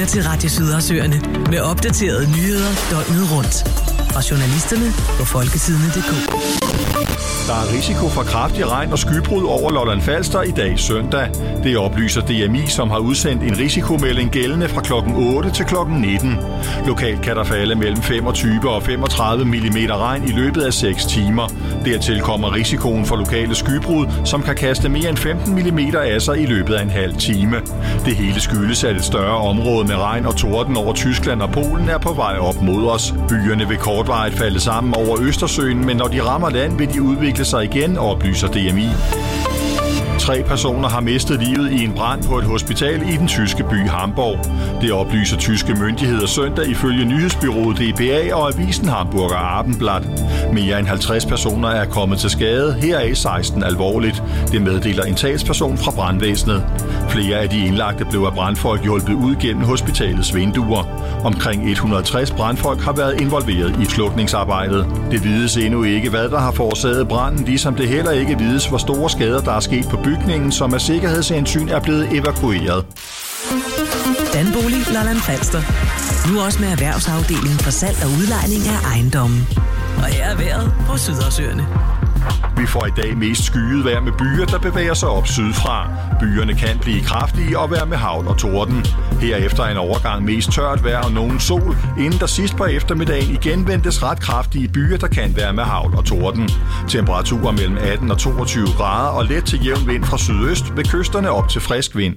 lytter til Radio Sydersøerne med opdaterede nyheder døgnet rundt. Fra journalisterne på folketidene.dk. Der er risiko for kraftig regn og skybrud over Lolland Falster i dag søndag. Det oplyser DMI, som har udsendt en risikomelding gældende fra klokken 8 til klokken 19. Lokalt kan der falde mellem 25 og 35 mm regn i løbet af 6 timer. Dertil kommer risikoen for lokale skybrud, som kan kaste mere end 15 mm asser i løbet af en halv time. Det hele skyldes, at et større område med regn og torden over Tyskland og Polen er på vej op mod os. Byerne vil kortvarigt falde sammen over Østersøen, men når de rammer land, vil de udvikle sig igen, oplyser DMI. 3 personer har mistet livet i en brand på et hospital i den tyske by Hamburg. Det oplyser tyske myndigheder søndag ifølge nyhedsbureauet DPA og avisen Hamburger Abendblatt. Mere end 50 personer er kommet til skade, heraf 16 alvorligt. Det meddeler en talsperson fra brandvæsenet. Flere af de indlagte blev af brandfolk hjulpet ud gennem hospitalets vinduer. Omkring 160 brandfolk har været involveret i slukningsarbejdet. Det vides endnu ikke, hvad der har forårsaget branden, ligesom det heller ikke vides, hvor store skader der er sket på bygningen, som af sikkerhedshensyn er blevet evakueret. Danbolig Lolland Falster. Nu også med erhvervsafdelingen for salg og udlejning af ejendommen. Og her er vejret på Sydersøerne. Vi får i dag mest skyet vejr med byer, der bevæger sig op sydfra. Byerne kan blive kraftige og være med hagl og torden. Herefter en overgang mest tørt vejr og nogen sol, inden der sidst på eftermiddagen igen ventes ret kraftige byer, der kan være med hagl og torden. Temperaturer mellem 18 og 22 grader og let til jævn vind fra sydøst ved kysterne op til frisk vind.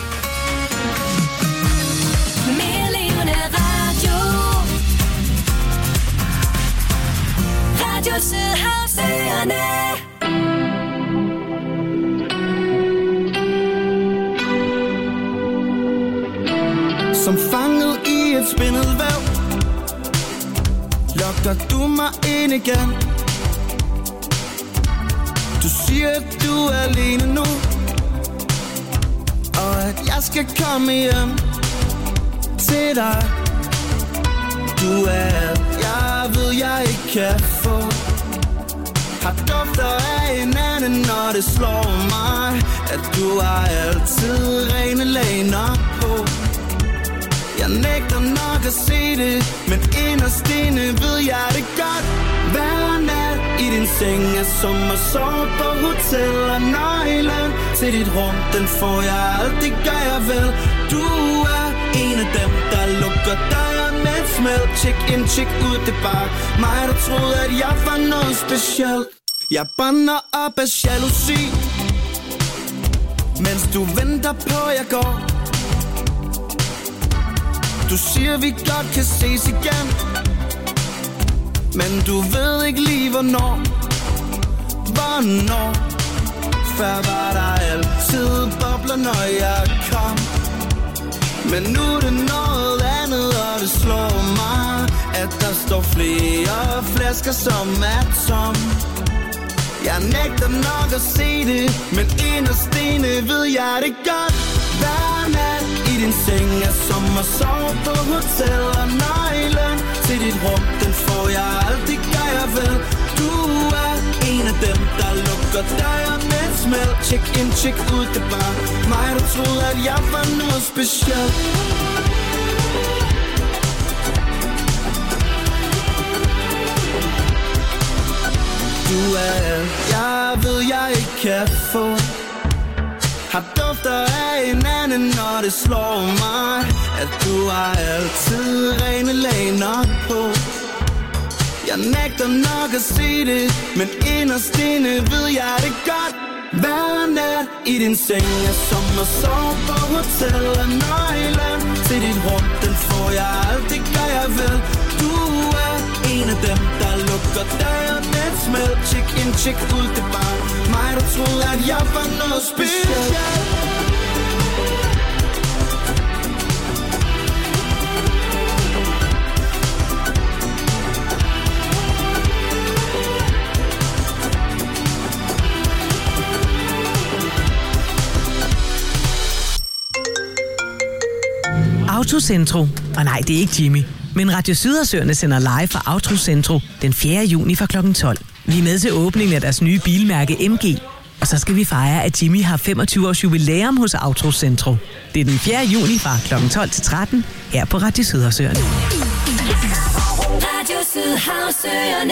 Som fanget i et spindelvæv lokker du mig ind igen. Du siger, at du er alene nu, og at jeg skal komme hjem til dig. Du er, jeg ved, jeg ikke kan få. Har dufter af en anden, når det slår mig, at du har altid rene laner på. Jeg nægter nok at se det, men inderst inde ved jeg det godt. Hver nat i din seng er som at sove på hotel, og nøglen til dit rum, den får jeg alt, det gør jeg vel. Du er en af dem, der lukker døren med et smæld. Check in, check ud, det er bare mig, der troede, at jeg var noget specielt. Jeg brænder op af jalousi, mens du venter på, jeg går. Du siger, vi godt kan ses igen, men du ved ikke lige, hvornår. Hvornår? Før var der altid bobler, når jeg kom. Men nu er det noget andet, og det slår mig, at der står flere flasker, som er tom. Jeg nægter nok at se det, men inderst inde ved jeg det godt. Hver nat i din seng er som at sove på hotel, og nøglen til dit rum, den får jeg alt, det gør jeg vel. Du er en af dem, der lukker døren med et smæld. Check in, check ud, det er bare mig, der troede, at jeg var noget specielt. Du er, jeg ved, jeg ikke kan få. Har dufter af en anden, når det slår mig, at du har altid rene laner på. Jeg nægter nok at se det, men inderst inde ved jeg det godt. Hver nat i din seng er som at sove på hotel, og nøglen til dit rum, den får jeg alt, det gør jeg vel. Du er en af dem, der lukker døren med et smæld. Check in, check ud, det er bare mig, der troede, at jeg var noget specielt. Autocentro. Og nej, det er ikke Jimmy. Men Radio Sydersøerne sender live fra Autocentro den 4. juni fra kl. 12. Vi er med til åbningen af deres nye bilmærke MG. Og så skal vi fejre, at Jimmy har 25 års jubilæum hos Autocentro. Det er den 4. juni fra kl. 12 til 13 her på Radio Sydhavsøerne. Radio Sydhavsøerne.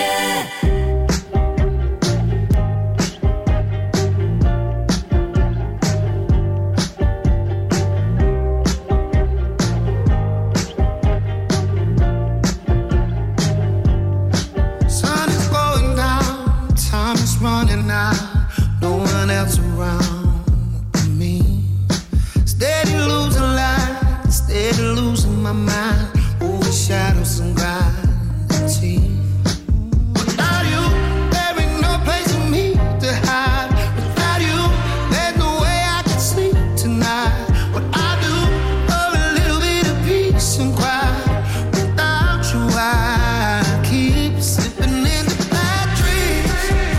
Running out, no one else around me. Steady losing light, steady losing my mind. Over shadows and gravity. Without you, there ain't no place for me to hide. Without you, there's no way I can sleep tonight. What I do for a little bit of peace and quiet. Without you, I keep slipping in the bad dreams.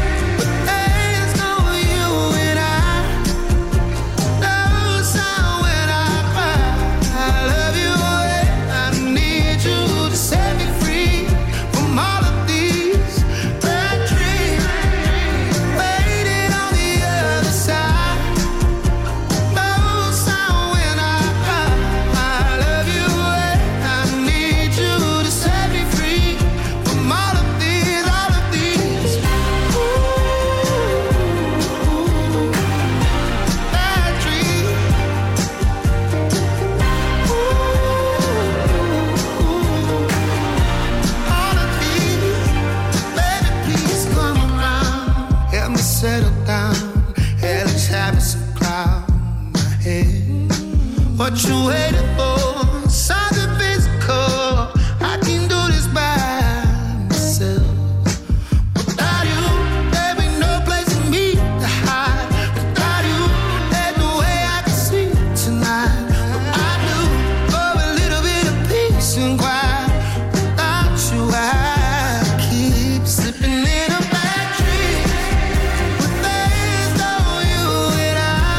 What you waiting for? Something physical. I can do this by myself. Without you, there ain't no place for me to hide. Without you, there's no way I can sleep tonight. What I do for a little bit of peace and quiet. Without you, I keep slipping in a bad dream. But there's no you and I.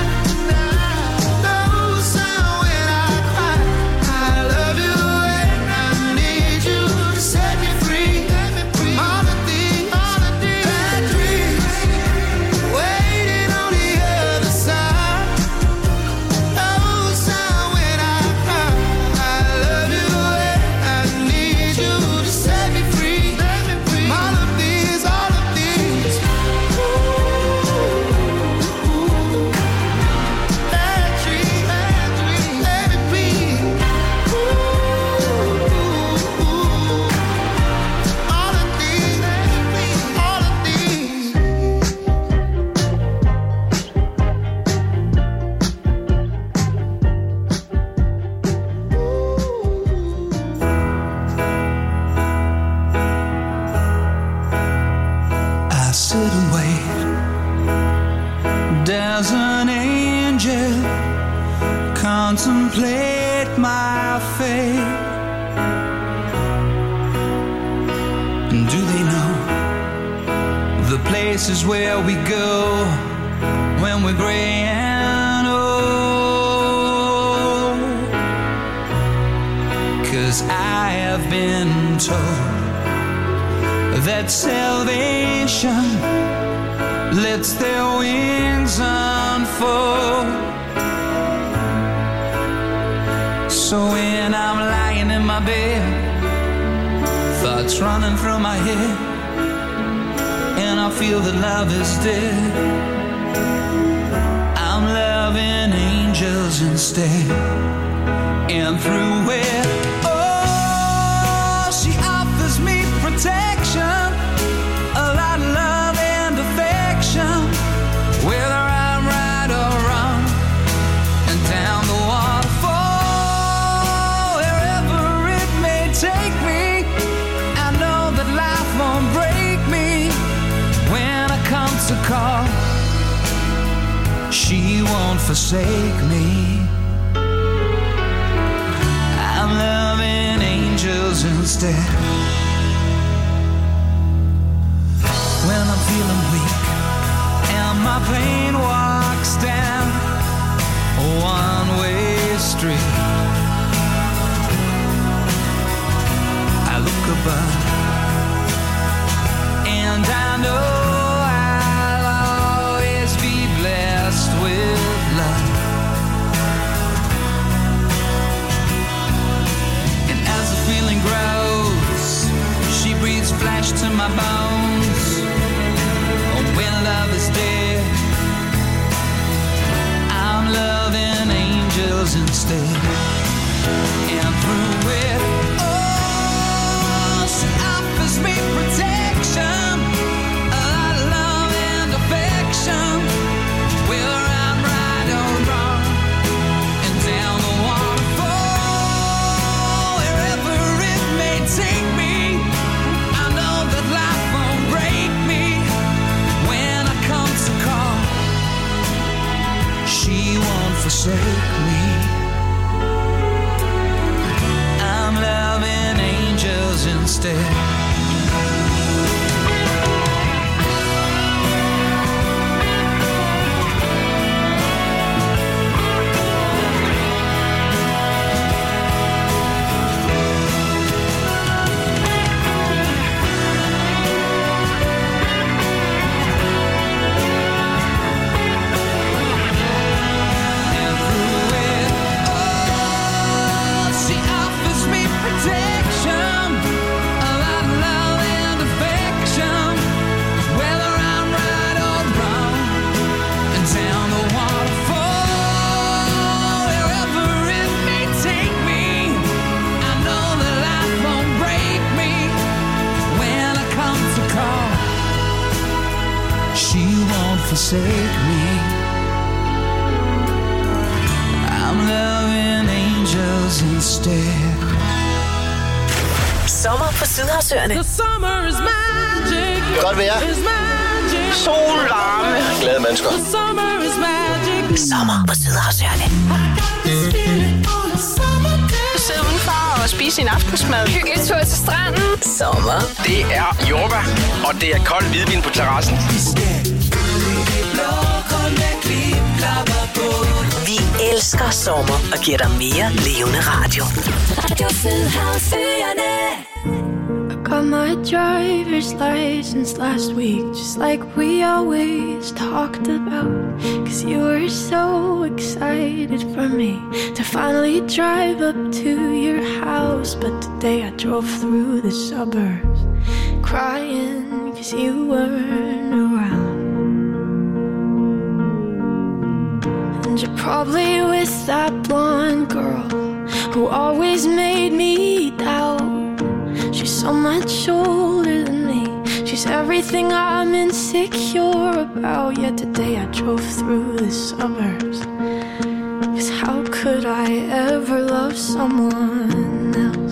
No sound. Contemplate my fate. Do they know the places where we go when we're gray and old? 'Cause I have been told that salvation lets their wings unfold. So when I'm lying in my bed, thoughts running through my head, and I feel that love is dead, I'm loving angels instead. And through it, oh, she offers me protection, a lot of love and affection, whether I'm right or wrong, and down the waterfall, wherever it may take me, I know that life won't break me when I come to call. She won't forsake me. I'm loving angels instead. When I'm feeling weak and my pain walks down a one-way street, I look above and I know I'll always be to my bones. Oh, when love is dead, I'm loving angels instead. And through it all, she offers me protection, love and affection. Whether I'm right or wrong, and down the waterfall, wherever it may take me, I know that life won't break me. When I come to call, she won't forsake me. I'm loving angels instead. Forsake me. I'm loving angels instead. Sommer på Sydhavsøerne. The summer is magic. Godt vejr. Sol, varme. Glade mennesker. The summer is magic. Sommer på Sydhavsøerne. Sidde udenfor og spise en aftensmad. Hygge tur til stranden. Sommer. Det er jordbær, og det er kold hvidvin på terrassen. Vi elsker sommer og giver dig mere levende radio. Radio Sydhavsøerne. I got my driver's license last week, just like we always talked about. Cause you were so excited for me to finally drive up to your house. But today I drove through the suburbs crying cause you weren't around. And you're probably with that blonde girl who always made me doubt. She's so much older than me. She's everything I'm insecure about. Yet today I drove through the suburbs. Cause how could I ever love someone else?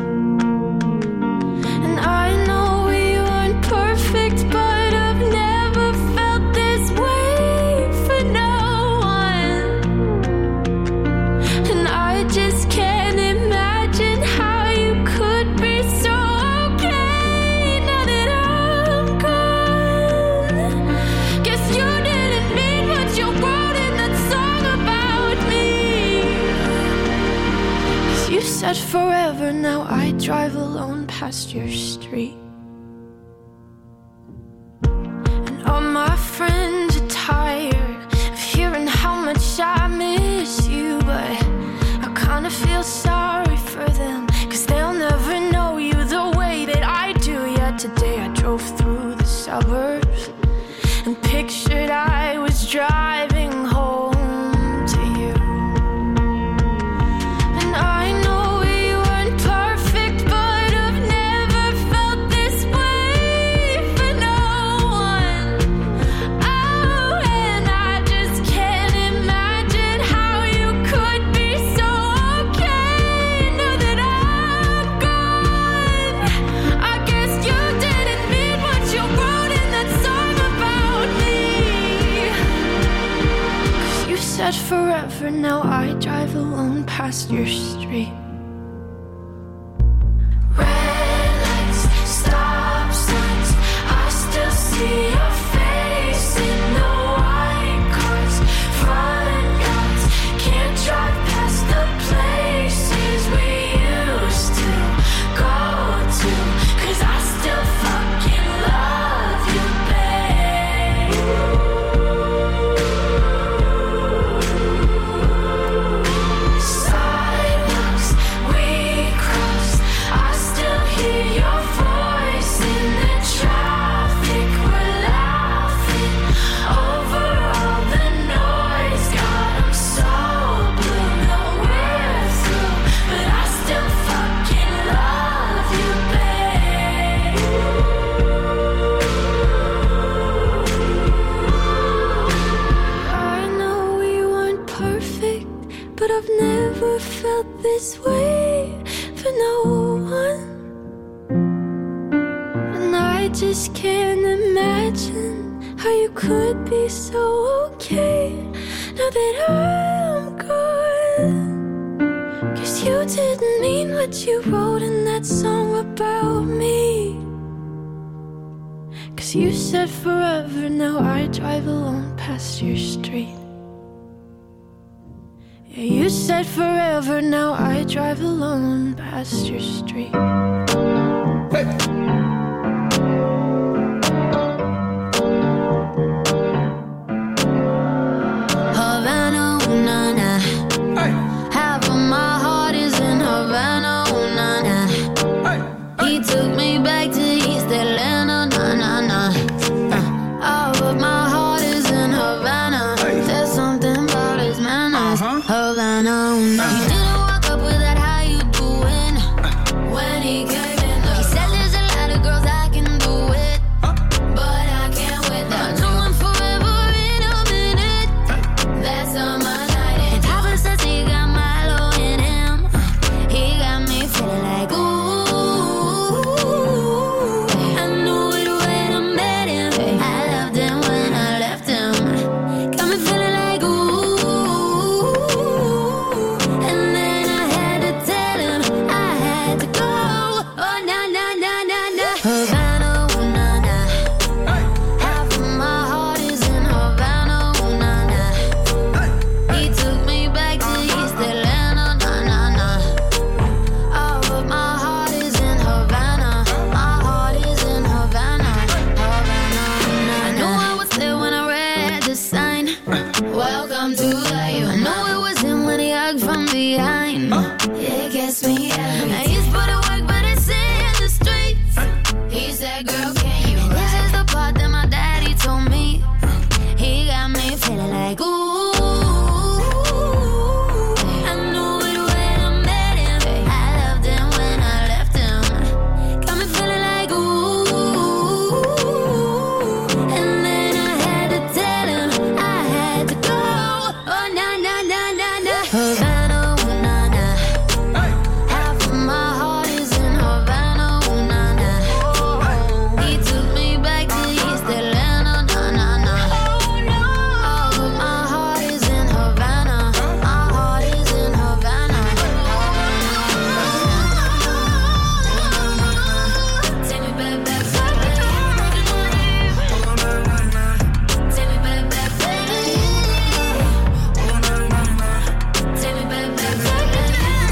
And I know we weren't perfect, but I've never felt this way for no one. And I just can't imagine how you could be so okay now that I'm gone. Guess you didn't mean what you wrote in that song about me. 'Cause you said forever, now I drive alone past your street. And all my friends are tired of hearing how much I miss you, but I kinda feel sorry for them, 'cause they'll never know you the way that I do. Yet today I drove through the suburbs and pictured I was driving home to you. And I know we weren't perfect, but I've never felt this way for no one. Oh, and I just can't imagine how you could be so okay now that I'm gone. I guess you didn't mean what you wrote in that song about me. 'Cause you said forever, now I drive alone past your street. Red lights, stop signs, I still see your face in the white cars, front yards. Can't drive past the places we used to go to, 'cause I still fucking love you, babe. Sidewalks, no one. And I just can't imagine how you could be so okay now that I'm gone. 'Cause you didn't mean what you wrote in that song about me. 'Cause you said forever, now I drive alone past your street. Yeah, you said forever, now I drive alone past your street. Hey! Havana, ooh, na, na. Hey! Half of my heart is in Havana, ooh, na, na. Hey! He took me back to East Atlanta, na, na, na. All of my heart is in Havana. Hey! There's something about his manners. Havana, ooh, na. You didn't walk up with that, how you doing? When he came in, he said there's a lot of girls I can do it, but I can't with that. I know I'm forever in a minute. That's on my night. And Papa says he got Milo in him. He got me feeling like ooh. I knew it when I met him. I loved him when I left him. Got me feeling like ooh. And then I had to tell him I had to go. Oh na na na na na. Havana, ooh, na na. Half of my heart is in Havana, ooh, na na. He took me back to East Atlanta, na na na. All of my heart is in Havana. My heart is in Havana. Havana, ooh, na na. I knew I was there when I read the sign. Welcome to life. I know it was him when he hugged from behind. It gets me every time. He's put to work, but it's in the streets. He said, girl, can you ride? This is the part that my daddy told me. He got me feeling like ooh. I knew it when I met him. I loved him when I left him. Got me feeling like ooh. And then I had to tell him I had to go. Oh na na na na na. Havana, ooh, na na. Half of my heart is in Havana, ooh, na na. He took me back to East Atlanta, na na na. All of my heart is in Havana. My heart is in Havana. Take me back, back, back, back. Take me back, back, back. Take me back, back, back, back.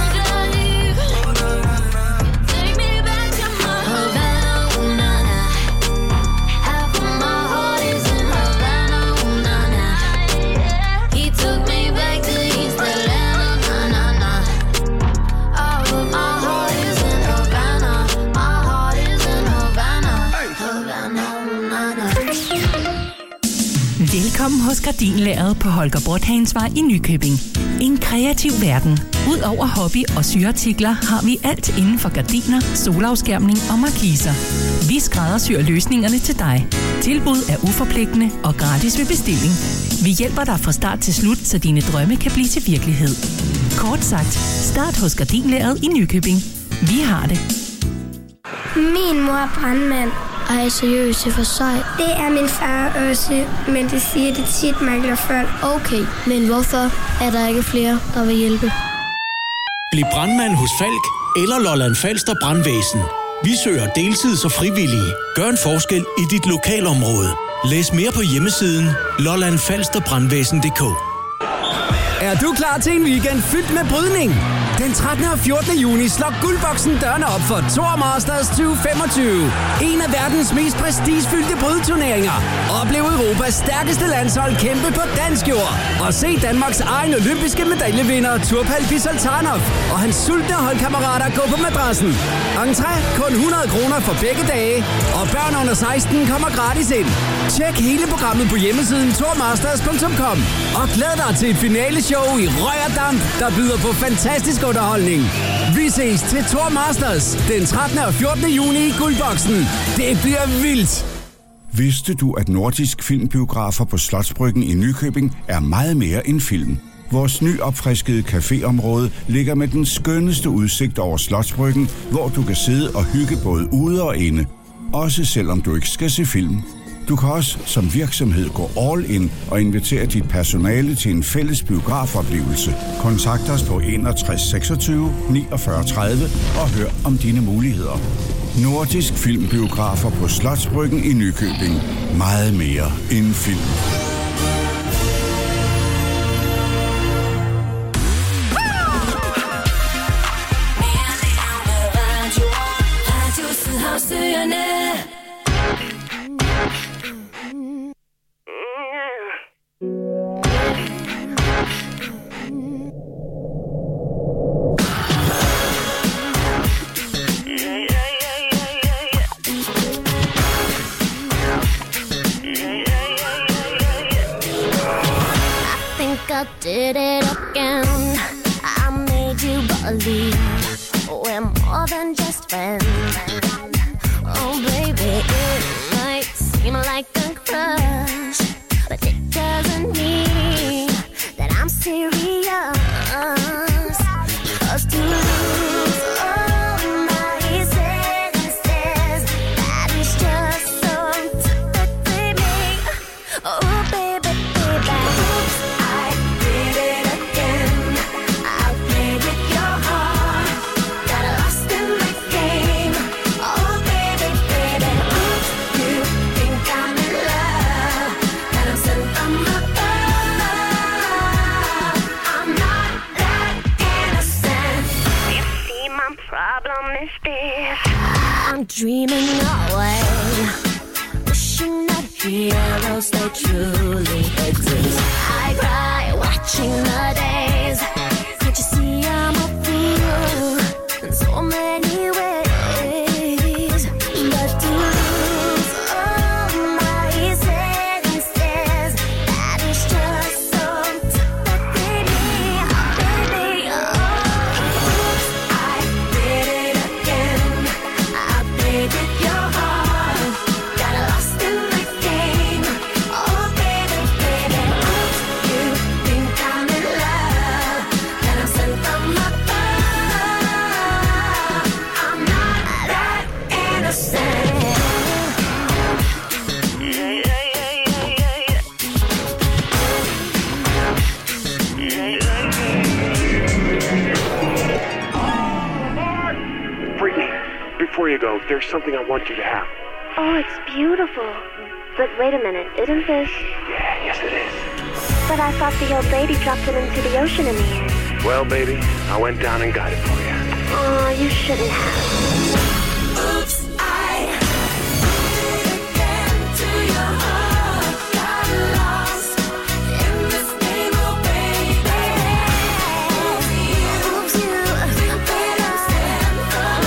Take me back to my Havana, ooh, na na. Half of my heart is in Havana, ooh, na na. He took me back to East Atlanta, na na na. All of my heart is in Havana. My heart is in Havana. Havana, ooh, na na. Velkommen hos Gardinlageret på Holger Bråthansvej i Nykøbing. En kreativ verden. Udover hobby og syartikler har vi alt inden for gardiner, solafskærmning og markiser. Vi skræddersyr løsningerne til dig. Tilbud er uforpligtende og gratis ved bestilling. Vi hjælper dig fra start til slut, så dine drømme kan blive til virkelighed. Kort sagt, start hos Gardinlageret i Nykøbing. Vi har det. Min mor er brandmand. Ej, seriøst, det er for sejt. Det er min far også, men det siger det tit mangler folk. Okay, men hvorfor er der ikke flere, der vil hjælpe? Bliv brandmand hos Falck eller Lolland Falster Brandvæsen. Vi søger deltids- og frivillige. Gør en forskel i dit lokalområde. Læs mere på hjemmesiden lollandfalsterbrandvæsen.dk. Er du klar til en weekend fyldt med brydning? Den 13. og 14. juni slår Guldboksen dørene op for Tour Masters 2025. En af verdens mest prestigefyldte brydeturneringer. Oplev Europas stærkeste landshold kæmpe på dansk jord. Og se Danmarks egen olympiske medaljevinder Turpal Pisaltanov og hans sultne holdkammerater gå på madrassen. Entré kun 100 kroner for begge dage, og børn under 16 kommer gratis ind. Tjek hele programmet på hjemmesiden tourmasters.com og glæd dig til et finaleshow i røg og damp, der byder på fantastisk underholdning. Vi ses til Tour Masters den 13. og 14. juni i Guldboksen. Det bliver vildt! Vidste du, at Nordisk Filmbiografer på Slotsbryggen i Nykøbing er meget mere end film? Vores nyopfriskede caféområde ligger med den skønneste udsigt over Slotsbryggen, hvor du kan sidde og hygge både ude og inde. Også selvom du ikke skal se film. Du kan også som virksomhed gå all in og invitere dit personale til en fælles biografoplevelse. Kontakt os på 61 26 49 30 og hør om dine muligheder. Nordisk Filmbiografer på Slotsbryggen i Nykøbing. Meget mere end film. I did it again. I made you believe we're more than just friends. Oh baby, it might seem like a crush, but it doesn't mean that I'm serious. 'Cause to lose all my senses, that is just so typically me. Oh baby, baby, oops, I did it again. I played with your heart, got lost in the game. Oh baby, baby, oops, you think I'm in love, that I'm sent from above. I'm not that innocent. You see, my problem is this: I'm dreaming away, wishing that heroes they truly exist. I cry watching the days. Can't you see I'm a fool in so many ways? But to lose all my senses, that is just so typically me, baby. Oh, oops, I did it again. I played with your heart, got lost in the game. Oh baby, baby, oops, you think I'm in love, that I'm sent from above. I'm not that innocent. Brittany, before you go, there's something I want you to have. Oh, it's beautiful. But wait a minute, isn't this? Yeah, yes it is. But I thought the old lady dropped it into the ocean in the end. Well, baby, I went down and got it for you. Oh, you shouldn't have. Oops, I did it again to your heart, got lost in this game, oh baby. Oops, you think I'm sent from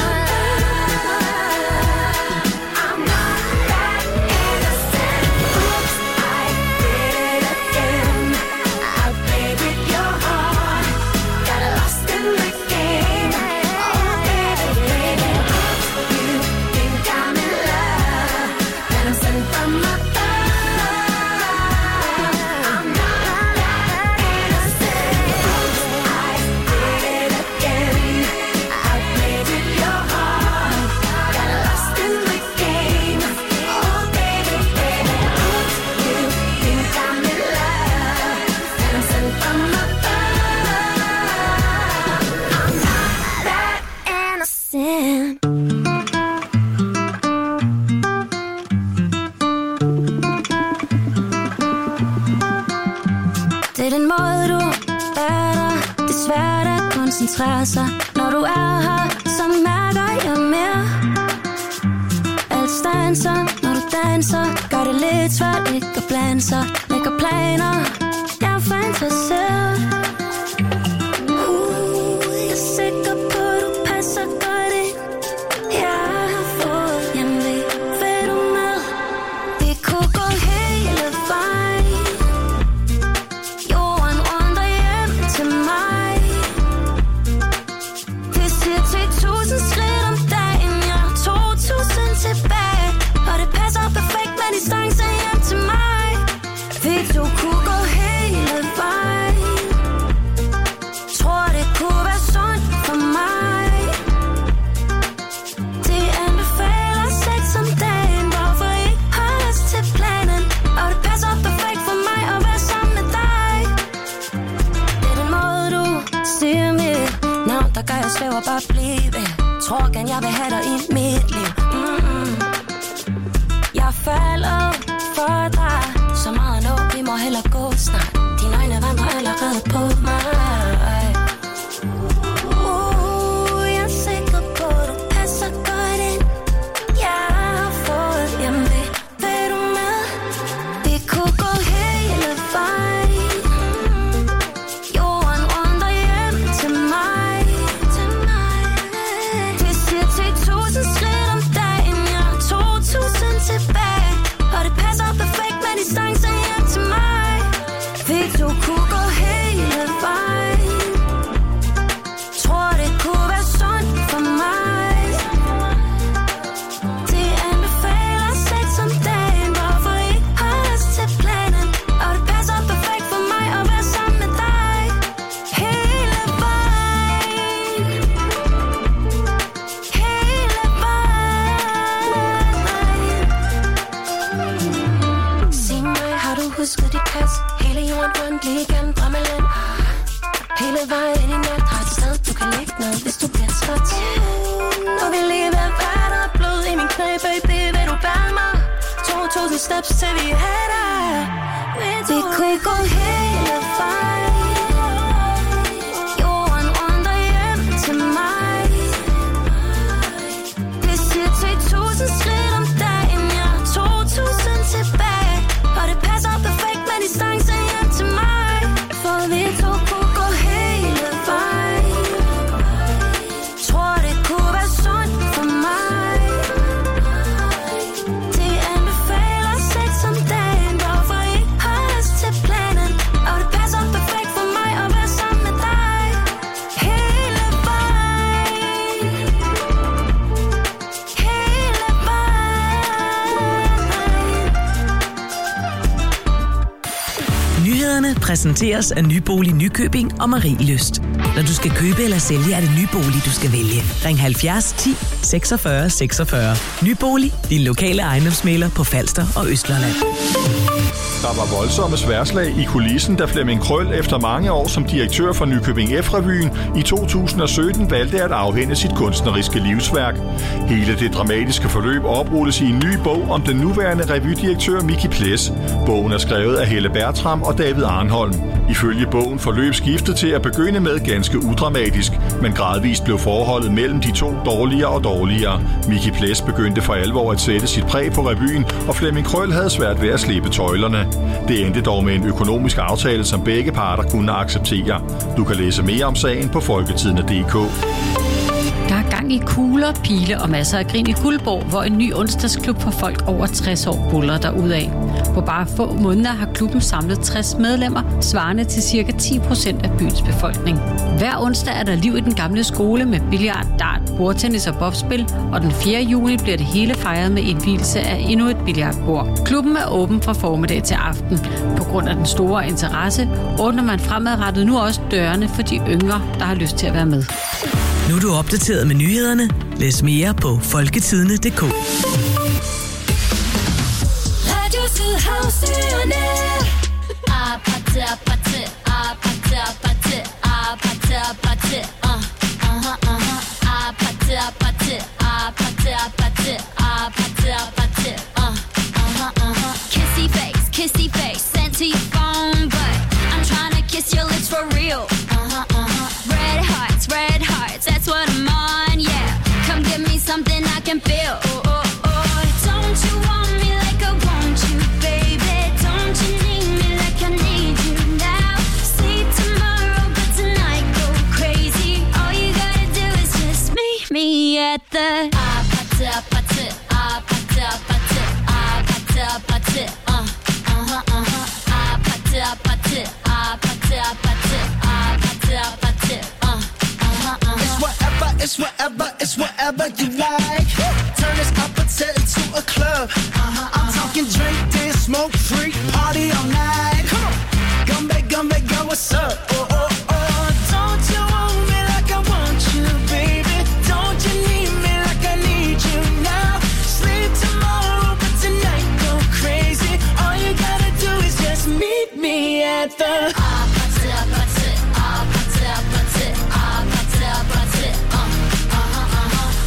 above. I'm not that innocent. Oops, I did it again. I played with your heart, got lost in the game. Oh baby, baby, oops, you think I'm in love, that I'm sent from above. I'm not that innocent. Oops, I did it again. I played with your heart, got lost in the game. Oh baby, baby, oops, you think I'm in love, that I'm sent from above. I'm not that innocent. Det er den måde, du er der. Det er svært at koncentrere sig. Når du er her, så mærker jeg mere. Alt stanser, når du danser. Gør det lidt svært ikke at blande sig. Lægger planer, jeg er fantaseret. Jeg er sikker på, du passer godt ind. Jeg har fået hjemve. Vil du med? Vi kunne gå hele vejen. Jorden runder hjem til mig. Vi siger 10.000 skridt om dagen. Jeg har 2.000 tilbage. Og det passer perfekt med distance hjem til mig. Tror gerne jeg vil have dig i mit liv. Jeg falder for dig. Så meget nu, vi må hellere gå snart. Dine øjne vandrer allerede på mig. Jeg er sikker på, du passer godt ind. Jeg har fået hjemme. Vil du med? Vi kunne gå hele vejen. Jorden runder hjem til mig. Det siger 10.000 skridt om dagen. Jeg har 2.000 tilbage. Og det passer perfekt med distance hjem til mig. Vi to kunne gå hele vejen. Tror det kunne være sundt for mig. Det anbefaler sex om dagen. Hvorfor ikke holde os til planen? Og det passer perfekt for mig at være sammen med dig. Hele vejen. Hele vejen. Sig mig, har du husket dit pas? Hele jorden rundt lige igennem drømmeland. Hele vejen ind i nat har et sted, du kan ligge ned, hvis du bliver træt. Og vi lige ved at være der, blod i min knæ, baby, vil du bære mig? 2.000 steps til vi er der. Vi kunne gå hele vejen. Jorden rundt og hjem til mig. Det siger 10.000 skridt om dagen. Jeg har 2.000 tilbage. Og det passer perfekt med distance hjem til mig. For vi to kunne gå hele vejen. Tror det kunne være sundt for mig. Det anbefaler sex om dagen. Hvorfor ikke holde os til planen? Og det passer perfekt for mig at være sammen med dig. Hele vejen. Hele vejen. Nyhederne præsenteres af Nybolig Nykøbing og Marie Lyst. Når du skal købe eller sælge, er det Nybolig, du skal vælge. Ring 70 10 46 46. Nybolig, din lokale ejendomsmægler på Falster og Østlolland. Der var voldsomme sværslag i kulissen, da Flemming Krøll efter mange år som direktør for Nykøbing F-revyen i 2017 valgte at afhænde sit kunstneriske livsværk. Hele det dramatiske forløb oprulles i en ny bog om den nuværende revydirektør Micki Ples. Bogen er skrevet af Helle Bertram og David Arnholm. Ifølge bogen forløb skiftet til at begynde med ganske udramatisk, men gradvist blev forholdet mellem de to dårligere og dårligere. Micki Ples begyndte for alvor at sætte sit præg på revyen, og Flemming Krøll havde svært ved at slippe tøjlerne. Det endte dog med en økonomisk aftale, som begge parter kunne acceptere. Du kan læse mere om sagen på folketidende.dk. Der er gang i kugler, pile og masser af grin i Guldborg, hvor en ny onsdagsklub for folk over 60 år buller derudad. På bare få måneder har klubben samlet 60 medlemmer, svarende til ca. 10% af byens befolkning. Hver onsdag er der liv i den gamle skole med billard, dart, bordtennis og bobspil, og den 4. juni bliver det hele fejret med indvielse af endnu et billardbord. Klubben er åben fra formiddag til aften. På grund af den store interesse åbner man fremadrettet nu også dørene for de yngre, der har lyst til at være med. Nu er du opdateret med nyhederne. Læs mere på folketidende.dk. Radio Sydhavsøerne. Apate, apate, apate, apate, apate, apate, apate, apate, apate, apate, apate, apate, kissy face, sent to your phone, but I'm trying to kiss your lips for real. Red hearts, that's what I'm on, yeah. Come give me something I can feel. Oh, oh, oh. Don't you want me like I want you, baby? Don't you need me like I need you now? Sleep tomorrow, but tonight go crazy. All you gotta do is just meet me at the apate, apate, apate, apate, apate, apate, apate, apate, apate, apate, apate, apate, It's whatever, it's whatever you like. Turn this appetite into a club. I'm talking drink, dance, smoke, freak, party all night. Come back, girl, what's up? Oh, oh, oh. Don't you want me like I want you, baby? Don't you need me like I need you now? Sleep tomorrow, but tonight go crazy. All you gotta do is just meet me at the apate, apate, apate, apate, apate, apate,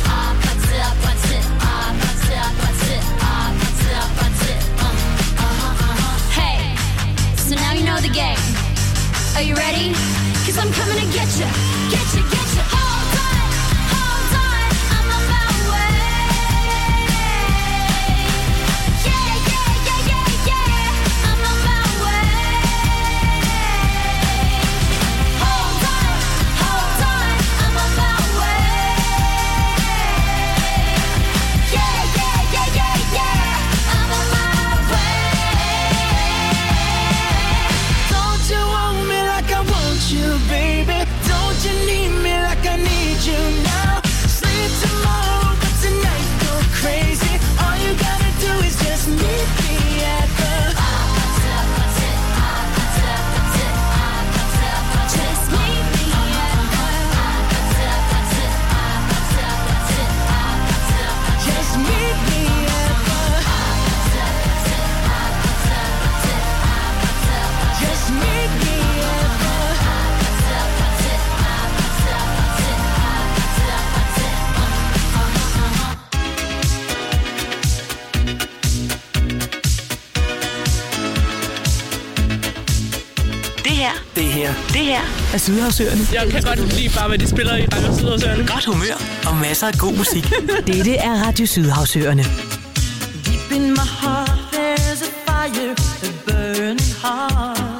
Det her er Sydhavsøerne. Jeg kan godt lide bare, hvad de spiller i Radio Sydhavsøerne. Godt humør og masser af god musik. Dette er Radio Sydhavsøerne. Deep in my heart, there's a fire, a burning heart.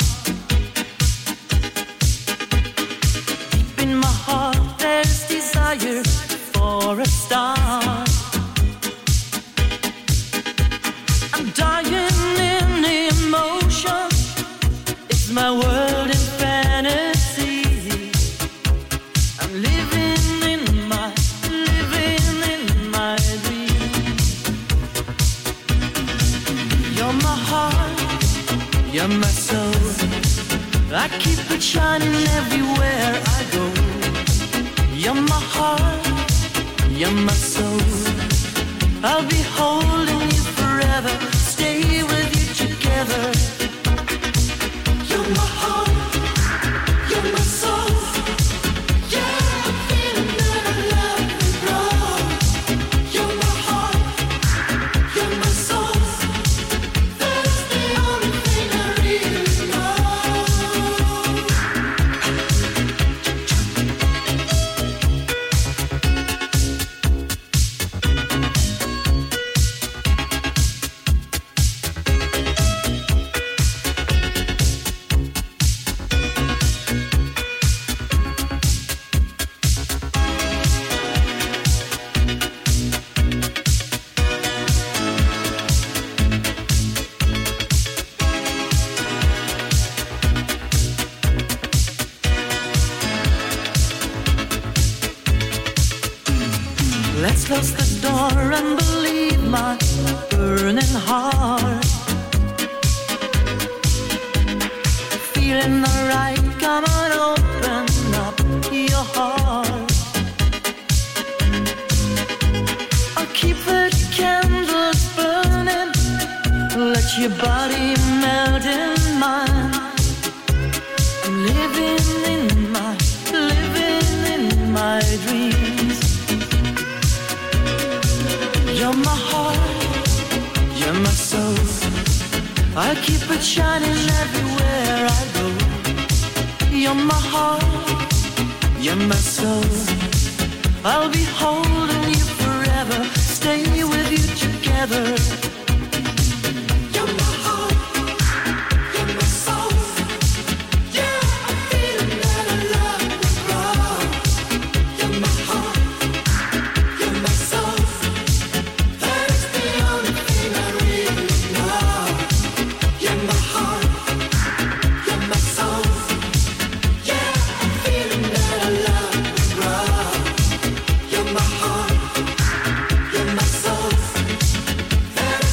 Deep in my heart, there's desire for a star. I'm dying in emotion. It's my world in fantasy. I'm living in my dream. You're my heart, you're my soul. I keep it shining everywhere I go. You're my heart, you're my soul. I'll be holding you forever, stay with you together. You're my heart, you're my soul. Yeah, I'm feeling that I love you, wrong. You're my heart, you're my soul. That's the only thing I really know. Let's close the door and believe my burning heart. Feeling alright, come on, open up your heart. I'll keep the candles burning, let your body melt in mine. I'm living in my dreams. You're my heart, you're my soul. I keep it shining everywhere I go. You're my heart, you're my soul. I'll be holding you forever, stay with you together. You're my heart, you're my soul. Yeah, I'm feeling that I love you, wrong. You're my heart, you're my soul. That's the only thing I really know. You're my heart, you're my soul. Yeah, I'm feeling that I love you, wrong. You're my heart, you're my soul. That's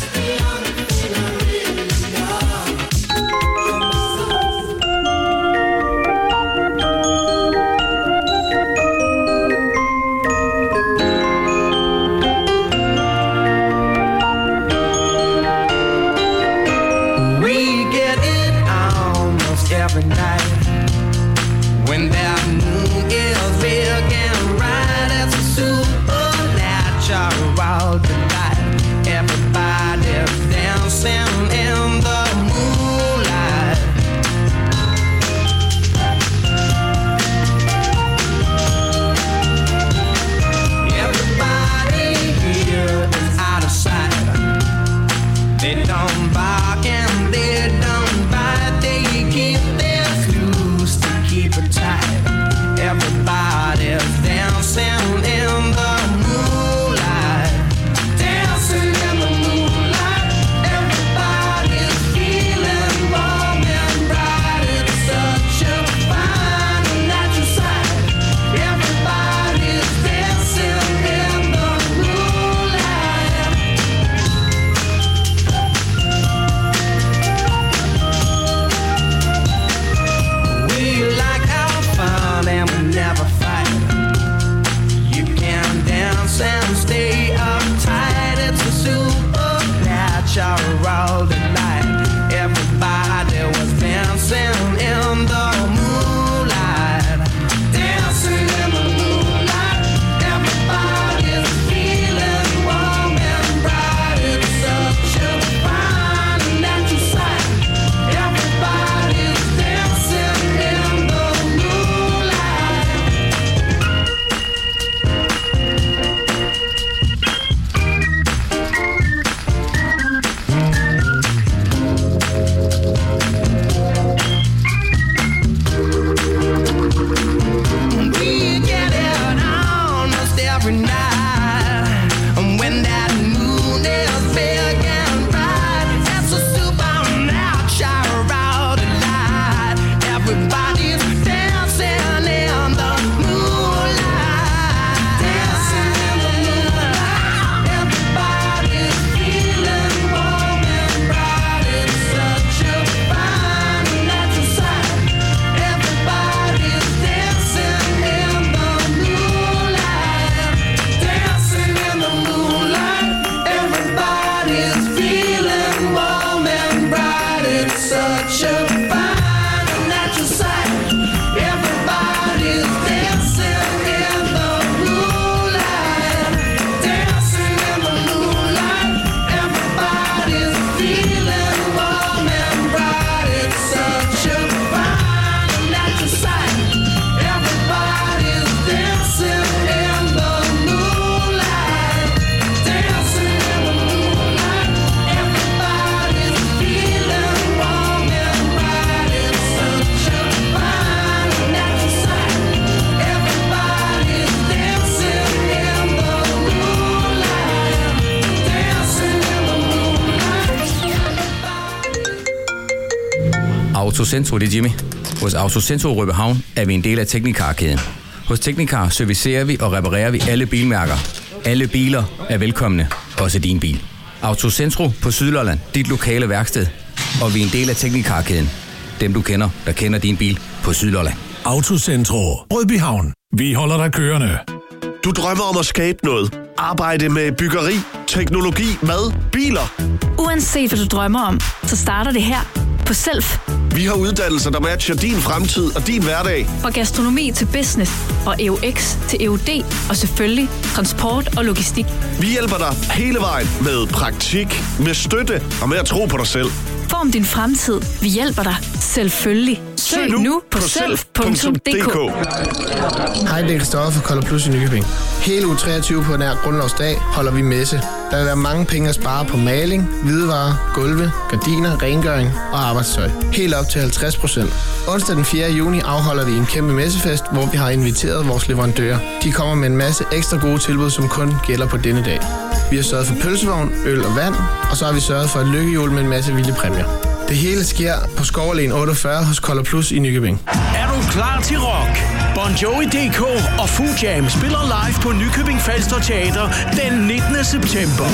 Autocentro, det er Jimmy. Hos Autocentro Rødbyhavn er vi en del af Teknikar-kæden. Hos Teknikar servicerer vi og reparerer vi alle bilmærker. Alle biler er velkomne, også din bil. Autocentro på Sydlolland, dit lokale værksted. Og vi er en del af Teknikar-kæden. Dem du kender, der kender din bil på Sydlolland. Autocentro Rødbyhavn. Vi holder dig kørende. Du drømmer om at skabe noget. Arbejde med byggeri, teknologi, mad, biler. Uanset hvad du drømmer om, så starter det her på Self. Vi har uddannelser, der matcher din fremtid og din hverdag. Fra gastronomi til business og EUX til EUD og selvfølgelig transport og logistik. Vi hjælper dig hele vejen med praktik, med støtte og med at tro på dig selv. Form din fremtid. Vi hjælper dig. Selvfølgelig. Søg nu på self.dk. Hej, det er Christoffer fra Color Plus i Nykøbing. Hele uge 23 på nær grundlovsdag holder vi messe. Der vil være mange penge at spare på maling, hvidevarer, gulve, gardiner, rengøring og arbejdstøj. Helt op til 50%. Onsdag den 4. juni afholder vi en kæmpe messefest, hvor vi har inviteret vores leverandører. De kommer med en masse ekstra gode tilbud, som kun gælder på denne dag. Vi har sørget for pølsevogn, øl og vand, og så har vi sørget for et lykkehjul med en masse vilde præmier. Det hele sker på Skoverlen 48 hos Color Plus i Nykøbing. Er du klar til rock? Bon Jovi DK og Foo Jam spiller live på Nykøbing Falster Teater den 19. september.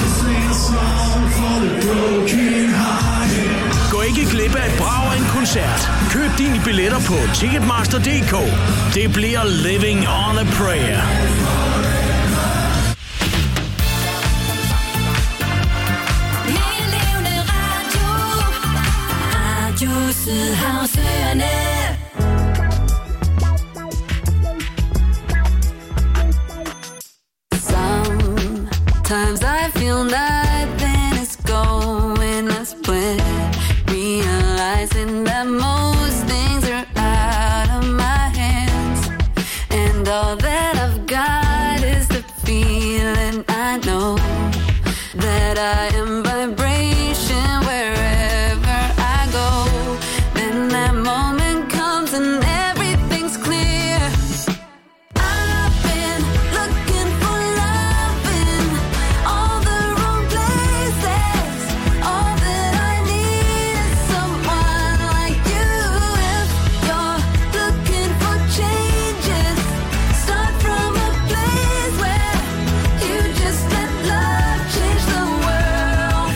Gå ikke glip af et brag af en koncert. Køb dine billetter på Ticketmaster.dk. Det bliver Living on a Prayer. Sometimes I feel nothing is going as planned, realizing that most things are out of my hands, and all that I've got is the feeling I know that I am vibration wherever I go. Then that moment comes and everything's clear. I've been looking for love in all the wrong places. All that I need is someone like you. If you're looking for changes, start from a place where you just let love change the world.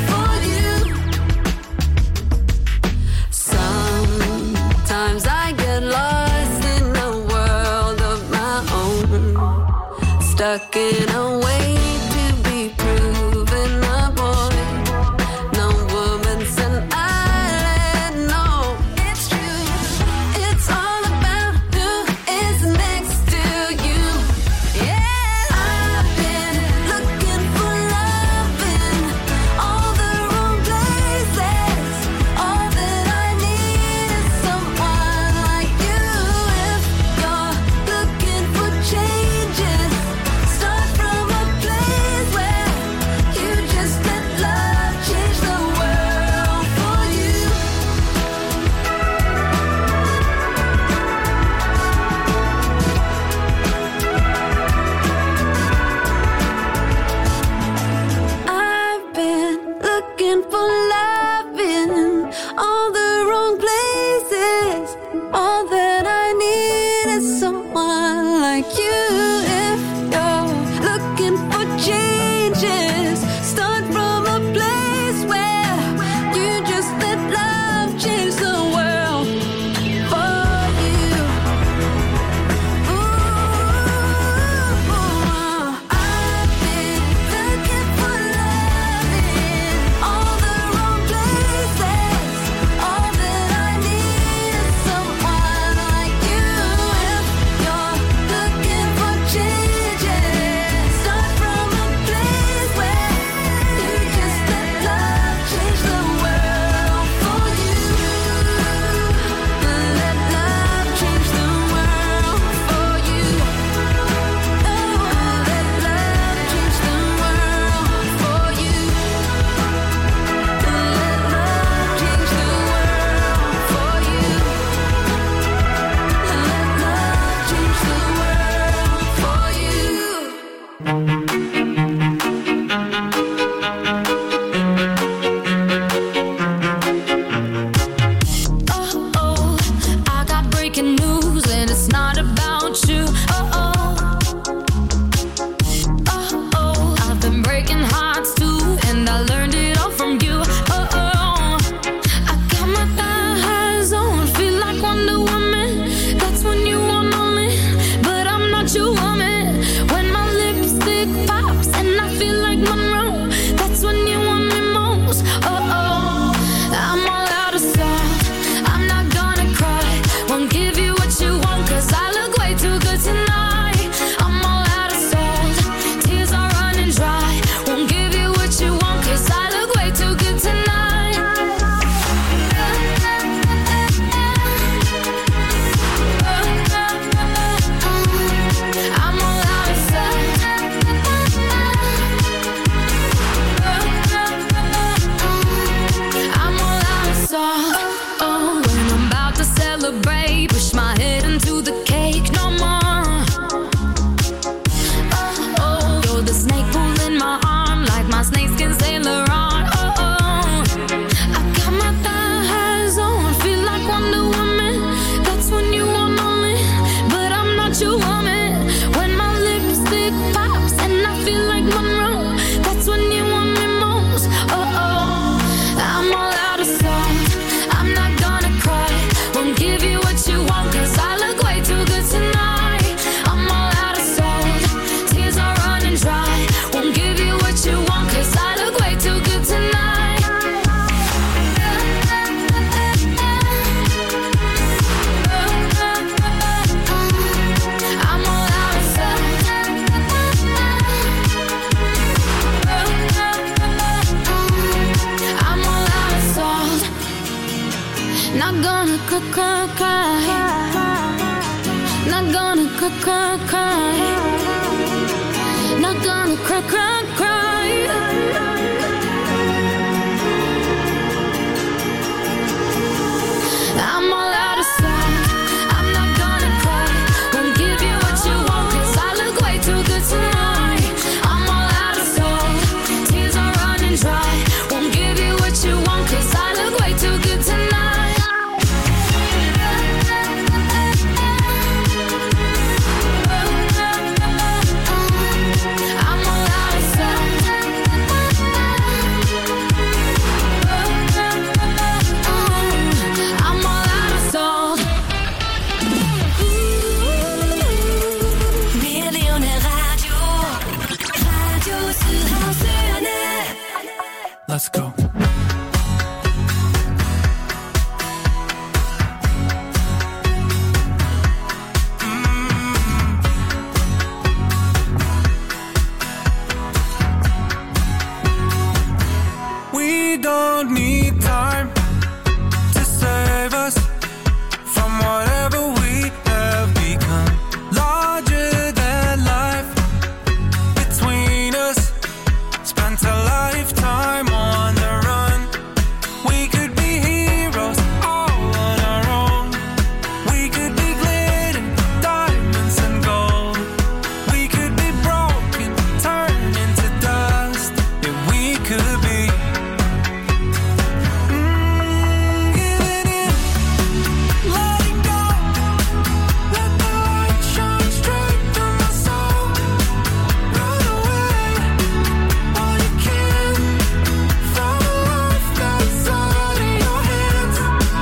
cry. Not gonna cry. Not gonna cry. I'm all out of sight. I'm not gonna cry. Won't give you what you want, 'cause I look way too good tonight. I'm all out of sight. Tears are running dry. Won't give you what you want, 'cause I look way too good tonight. I'm all out of sight. I'm all out of salt. Mere levende radio. Radio Sydhavsøerne. Let's go. We don't need time to save us from whatever we have become. Larger than life between us. Spent a lifetime on the run. We could be heroes all on our own. We could be glitter, diamonds and gold. We could be broken, turn into dust. Yeah, we could be. Giving in, letting go. Let the light shine straight through my soul. Run away all you can from a life that's out of your hands.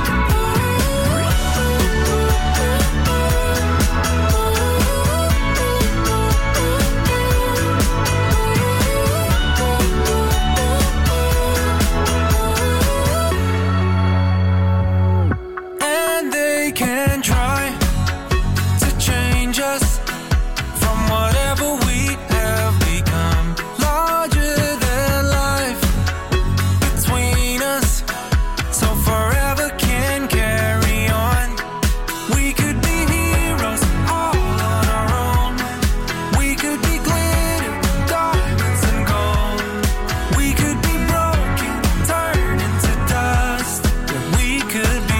And they can try to change us from whatever we have become. Larger than life between us, so forever can carry on. We could be heroes all on our own. We could be glitter, diamonds and gold. We could be broken, turn into dust. Yeah, we could be.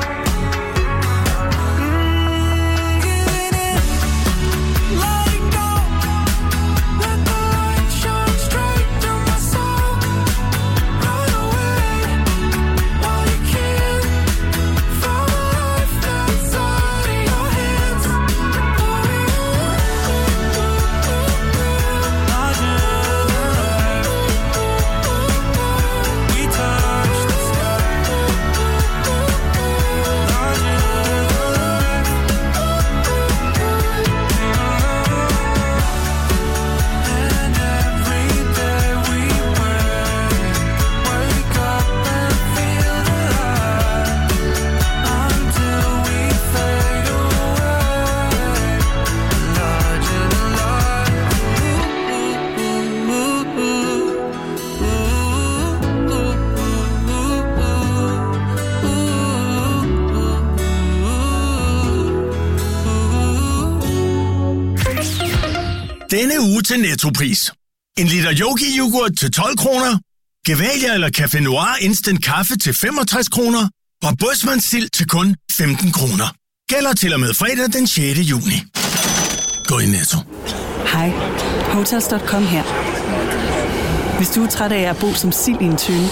Giving in, letting go. Let the light shine straight through my soul. Run away all you can from a life that's out of your hands. Larger than life. We touch the sky. Larger than life. And every day we wake up and feel alive until we fade away. Larger than Denne uge til Nettopris. En liter Yogi-yoghurt til 12 kroner. Gevalia eller Café Noir Instant Kaffe til 65 kroner. Og Bosman Sild til kun 15 kroner. Gælder til og med fredag den 6. juni. Gå i Netto. Hej, Hotels.com her. Hvis du er træt af at bo som sild i en tønde,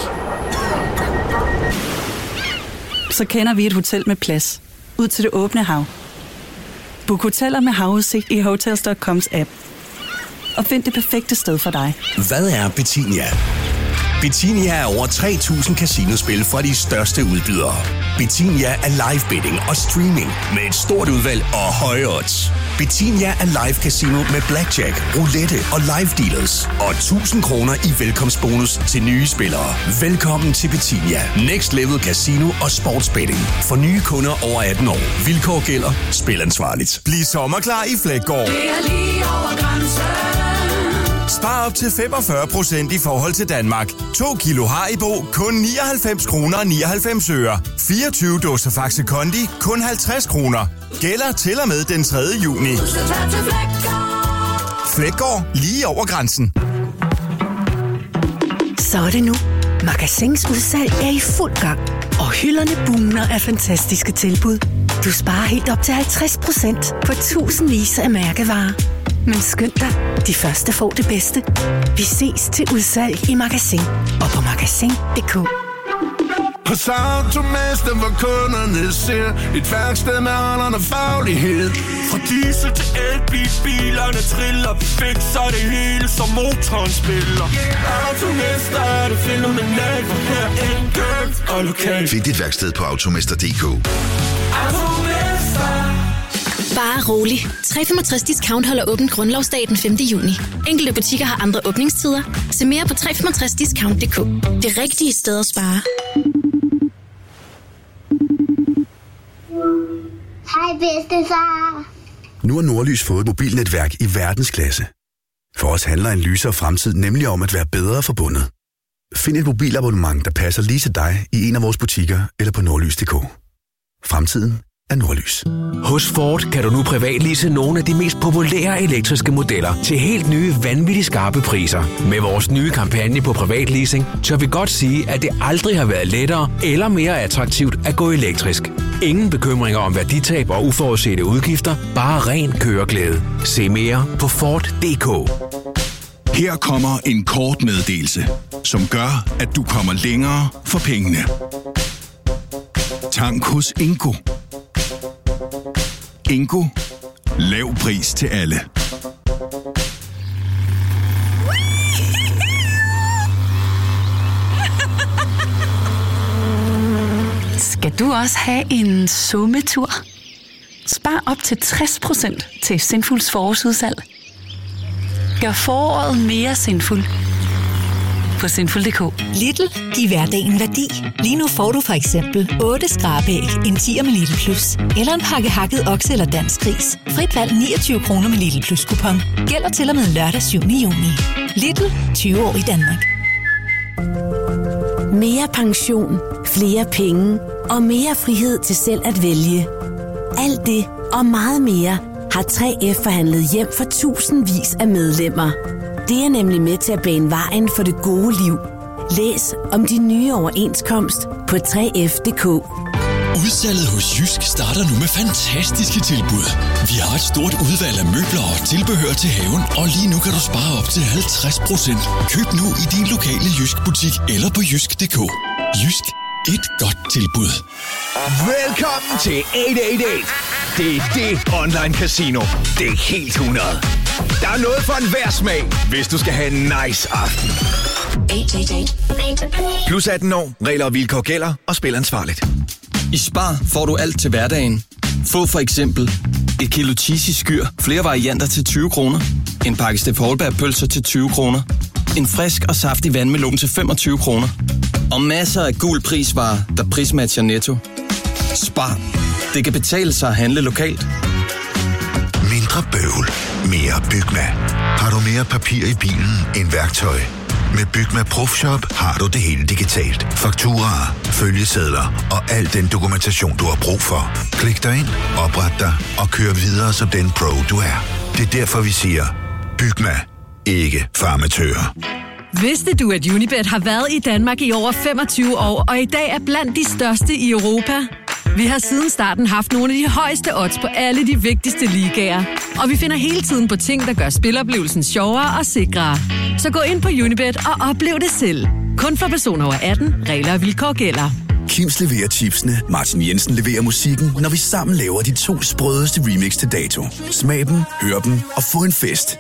så kender vi et hotel med plads ud til det åbne hav. Book hoteller med havudsigt i Hotels.coms app. Og find det perfekte sted for dig. Hvad er Betinia? Betinia er over 3.000 casinospil fra de største udbydere. Betinia er live betting og streaming med et stort udvalg og høje odds. Betinia er live casino med blackjack, roulette og live dealers. Og 1.000 kroner i velkomstbonus til nye spillere. Velkommen til Betinia. Next Level Casino og Sportsbetting. For nye kunder over 18 år. Vilkår gælder. Spil ansvarligt. Bliv sommerklar i Flækgaard. Det er lige over grænsen. Spar op til 45% i forhold til Danmark. 2 kilo Haribo, kun 99 kroner og 99 øre. 24 dåser Faxe Kondi, kun 50 kroner. Gælder til og med den 3. juni. Flækgaard, lige over grænsen. Så er det nu. Magasins udsalg er i fuld gang. Og hylderne bugner af fantastiske tilbud. Du sparer helt op til 50% på tusindvis af mærkevarer. Men skynd dig, de første får det bedste. Vi ses til udsalg i Magasin og på magasin.dk. Hos Automester, hvor kunderne ser et værksted med holderne faglighed. Fra diesel til elbil, bilerne triller. Vi fikser det hele, som motoren spiller. Automester er det fænomenalt, for her er enkelt og lokalt. Find dit værksted på automester.dk. Bare rolig. 365 Discount holder åbent grundlovsdag den 5. juni. Enkelte butikker har andre åbningstider. Se mere på 365discount.dk. Det rigtige sted at spare. Hej bedstefar. Nu har Nordlys fået et mobilnetværk i verdensklasse. For os handler en lysere fremtid nemlig om at være bedre forbundet. Find et mobilabonnement, der passer lige til dig i en af vores butikker eller på nordlys.dk. Fremtiden er Nordlys. Hos Ford kan du nu privatlease nogle af de mest populære elektriske modeller til helt nye, vanvittigt skarpe priser. Med vores nye kampagne på privatleasing, tør vi godt sige, at det aldrig har været lettere eller mere attraktivt at gå elektrisk. Ingen bekymringer om værditab og uforudsete udgifter, bare ren køreglæde. Se mere på Ford.dk. Her kommer en kort meddelelse, som gør, at du kommer længere for pengene. Tank hos Ingo. Ingo. Lav pris til alle. Skal du også have en summetur? Spar op til 60% til Sinfuls forårsudsalg. Gør foråret mere sinfuld på sinful.dk. Lidl, giv hverdagen værdi. Lige nu får du for eksempel 8 skrabæg, en 10'er med Lidl Plus, eller en pakke hakket okse eller dansk gris. Frit valg 29 kroner med Lidl Plus kupon. Gælder til og med lørdag 7. juni. Lidl, 20 år i Danmark. Mere pension, flere penge og mere frihed til selv at vælge. Alt det og meget mere har 3F forhandlet hjem for tusindvis af medlemmer. Det er nemlig med til at bane vejen for det gode liv. Læs om de nye overenskomst på 3F.dk. Udsalget hos Jysk starter nu med fantastiske tilbud. Vi har et stort udvalg af møbler og tilbehør til haven, og lige nu kan du spare op til 50%. Køb nu i din lokale Jysk-butik eller på jysk.dk. Jysk. Et godt tilbud. Velkommen til 888. Det er det online casino. Det er helt 100. Der er noget for enhver smag, hvis du skal have en nice aften. 888. Plus 18 år, regler og vilkår gælder, og spil ansvarligt. I Spar får du alt til hverdagen. Få for eksempel et kilo cheesy skyr, flere varianter til 20 kroner. En pakke Steff Holberg pølser til 20 kroner. En frisk og saftig vandmelon til 25 kroner. Og masser af gul prisvarer, der prismatcher Netto. Spar. Det kan betale sig at handle lokalt. Mindre bøvl. Mere Bygma. Har du mere papir i bilen end værktøj? Med Bygma Profshop har du det hele digitalt. Fakturaer, følgesedler og al den dokumentation, du har brug for. Klik dig ind, opret dig og kør videre som den pro, du er. Det er derfor, vi siger, Bygma. Ikke farmatører. Vidste du, at Unibet har været i Danmark i over 25 år, og i dag er blandt de største i Europa? Vi har siden starten haft nogle af de højeste odds på alle de vigtigste ligaer. Og vi finder hele tiden på ting, der gør spiloplevelsen sjovere og sikrere. Så gå ind på Unibet og oplev det selv. Kun for personer over 18, regler og vilkår gælder. Kims leverer chipsene, Martin Jensen leverer musikken, når vi sammen laver de 2 sprødeste remix til dato. Smag dem, hør dem og få en fest.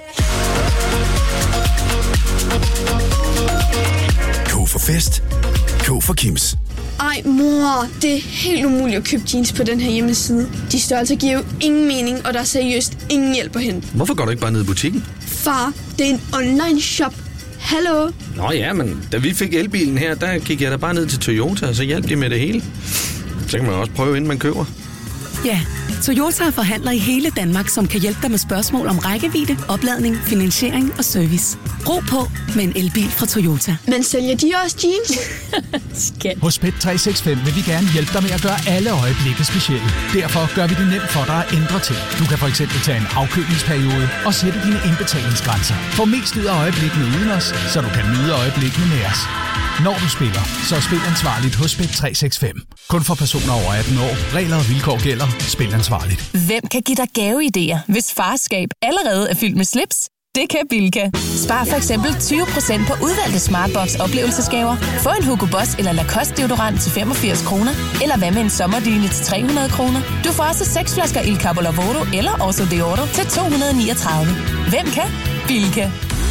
K for fest. K for Kims. Ej mor, det er helt umuligt at købe jeans på den her hjemmeside. De størrelser giver jo ingen mening, og der er seriøst ingen hjælp at hente. Hvorfor går du ikke bare ned i butikken? Far, det er en online shop. Hallo? Nå ja, men da vi fik elbilen her, der gik jeg da bare ned til Toyota, og så hjalp de med det hele. Så kan man også prøve, inden man køber. Ja, Toyota er forhandler i hele Danmark, som kan hjælpe dig med spørgsmål om rækkevidde, opladning, finansiering og service. Ro på med en elbil fra Toyota. Men sælger de også jeans? Hos Bet365 vil vi gerne hjælpe dig med at gøre alle øjeblikke specielle. Derfor gør vi det nemt for dig at ændre ting. Du kan for eksempel tage en afkølingsperiode og sætte dine indbetalingsgrænser. Få mest ud af øjeblikkene uden os, så du kan nyde øjeblikkene med os. Når du spiller, så spil ansvarligt hos Bet365. Kun for personer over 18 år. Regler og vilkår gælder. Spil ansvarligt. Hvem kan give dig gaveidéer, hvis farskab allerede er fyldt med slips? Det kan Bilka. Spar for eksempel 20% på udvalgte Smartbox oplevelsesgaver. Få en Hugo Boss eller Lacoste deodorant til 85 kroner. Eller hvad med en sommerdyne til 300 kroner. Du får også 6 flasker Il Capo Lavoro eller Oso Deodo til 239. Hvem kan? Bilka.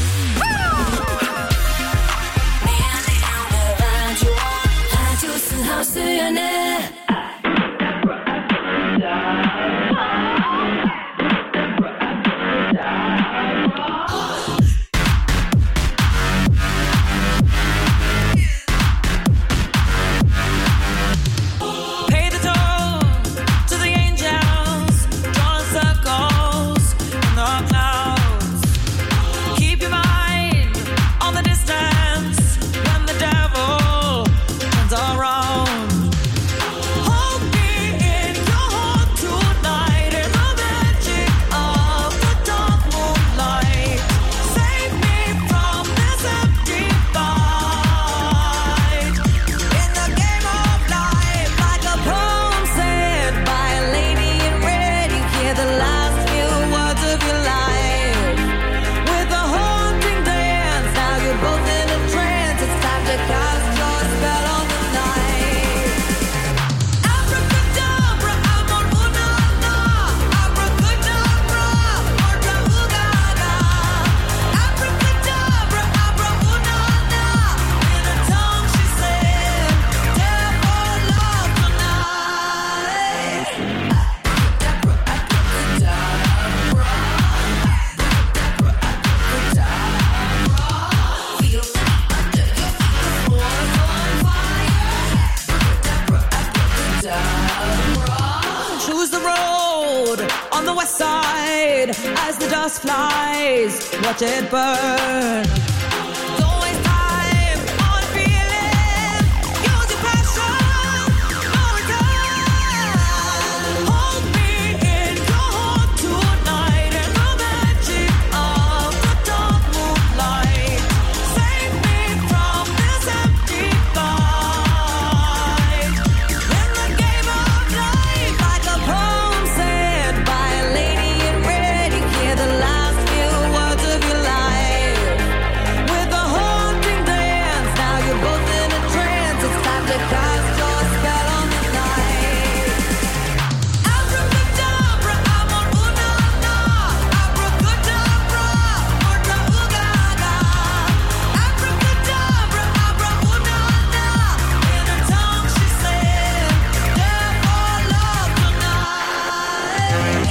As the dust flies, watch it burn. Don't waste time on feeling. Use your passion, no return. Hold me in your heart tonight in the magic of the dark moonlight. Save me from this empty fight. In the game of life, like a poem said by a lady in red. Hear the last few words of your life. With a haunting dance, now you're both in a trance. It's time to cast your spell on the night. Abracadabra, amor, una-na. Abracadabra, orta, ugaga. Abracadabra, abra, una-na. In her tongue she said, therefore love tonight.